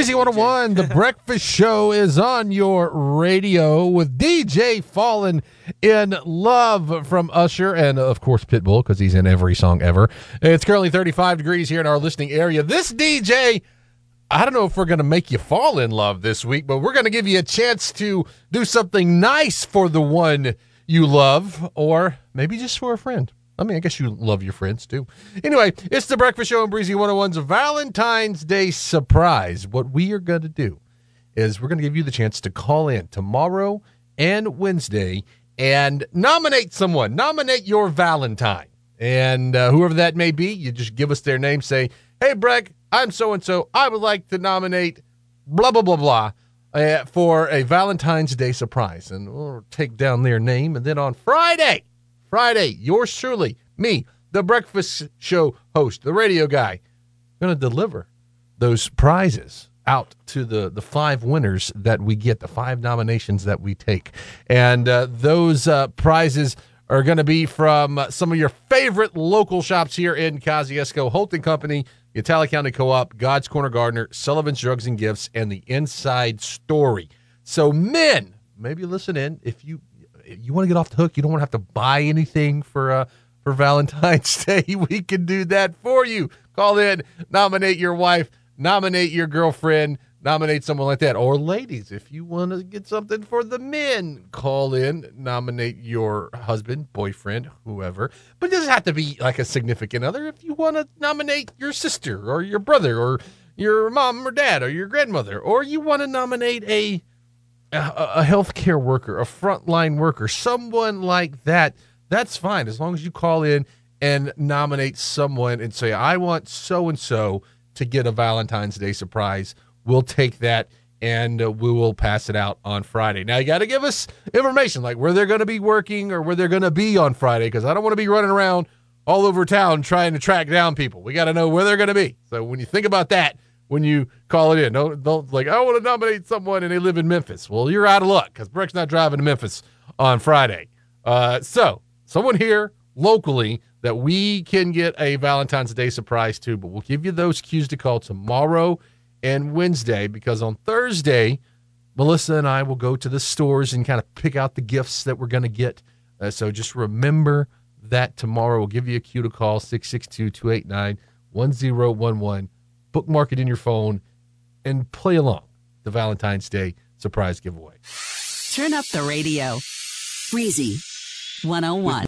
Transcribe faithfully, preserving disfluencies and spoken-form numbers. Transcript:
Breezy one oh one, The Breakfast Show is on your radio with D J Fallen in Love from Usher and, of course, Pitbull, because he's in every song ever. It's currently thirty-five degrees here in our listening area. This D J, I don't know if we're going to make you fall in love this week, but we're going to give you a chance to do something nice for the one you love, or maybe just for a friend. I mean, I guess you love your friends, too. Anyway, it's The Breakfast Show on Breezy one oh one's Valentine's Day surprise. What we are going to do is we're going to give you the chance to call in tomorrow and Wednesday and nominate someone. Nominate your Valentine. And uh, whoever that may be, you just give us their name. Say, hey, Breck, I'm so-and-so. I would like to nominate blah, blah, blah, blah uh, for a Valentine's Day surprise. And we'll take down their name. And then on Friday... Friday, yours truly, me, the Breakfast Show host, the radio guy, going to deliver those prizes out to the, the five winners that we get, the five nominations that we take. And uh, those uh, prizes are going to be from uh, some of your favorite local shops here in Kosciuszko, Holt and Company, the Italic County Co-op, God's Corner Gardener, Sullivan's Drugs and Gifts, and the Inside Story. So men, maybe listen in if you... you want to get off the hook, you don't want to have to buy anything for uh, for Valentine's Day, we can do that for you. Call in, nominate your wife, nominate your girlfriend, nominate someone like that. Or ladies, if you want to get something for the men, call in, nominate your husband, boyfriend, whoever. But it doesn't have to be like a significant other. If you want to nominate your sister or your brother or your mom or dad or your grandmother, or you want to nominate a a healthcare worker, a frontline worker, someone like that, that's fine. As long as you call in and nominate someone and say, I want so-and-so to get a Valentine's Day surprise, we'll take that and uh, we will pass it out on Friday. Now, you got to give us information, like where they're going to be working or where they're going to be on Friday, because I don't want to be running around all over town trying to track down people. We got to know where they're going to be. So when you think about that, when you call it in, don't, don't like, I want to nominate someone and they live in Memphis. Well, you're out of luck because Breck's not driving to Memphis on Friday. Uh, so someone here locally that we can get a Valentine's Day surprise to, but we'll give you those cues to call tomorrow and Wednesday, because on Thursday, Melissa and I will go to the stores and kind of pick out the gifts that we're going to get. Uh, so just remember that tomorrow. We'll give you a cue to call six six two, two eight nine, one zero one one. Bookmark it in your phone and play along the Valentine's Day surprise giveaway. Turn up the radio. Breezy one oh one.